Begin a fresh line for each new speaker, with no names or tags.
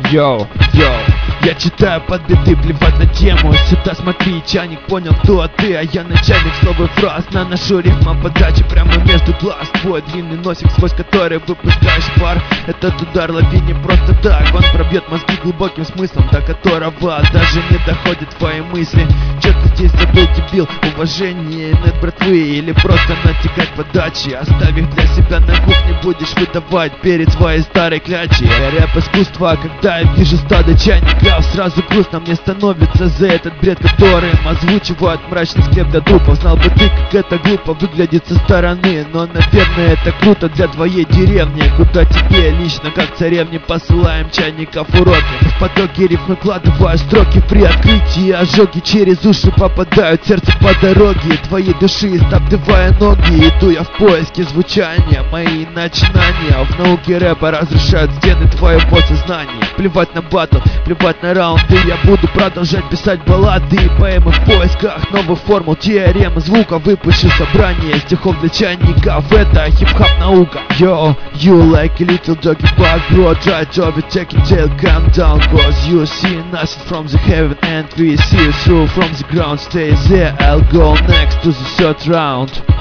Йоу, я читаю под биты, плевать на тему. Сюда смотри, чайник понял, кто ты, а я начальник слов и фраз. Наношу рифма подачи прямо между глаз. Твой длинный носик, сквозь который выпускаешь пар. Этот удар лови не просто так, он пробьет мозги глубоким смыслом, до которого даже не доходят твои мысли. Чё ты здесь забыл, дебил? Уважение нет братвы или просто натягать подачи? Оставь их для себя на кухне, будешь выдавать перед своей старой клячей. Рэп искусство, когда я вижу стадо чайников, сразу грустно мне становится за этот бред, которым озвучивают мрачный склеп для трупов. Знал бы ты, как это глупо выглядит со стороны, но, наверное, это круто для твоей деревни, куда тебе лично, как царевне, посылаем чайников уродных. В потоке рифмы вкладываю строки, при открытии ожоги через уши попадают в сердце по дороге твоей души, стоптывая ноги. Иду я в поиске звучания, мои начинания в науке рэпа разрушают стены твоего сознания. Плевать на батл, плевать на раунды, я буду продолжать писать баллады и поэмы в поисках новых формул, теорем звука. Выпущу собрание стихов для чайников, это хип-хоп наука. Yo, you like a little doggy bug, bro, try to overtake your tail, calm down, cause you see nothing from the heaven and we see you through from the ground. Stay there, I'll go next to the third round.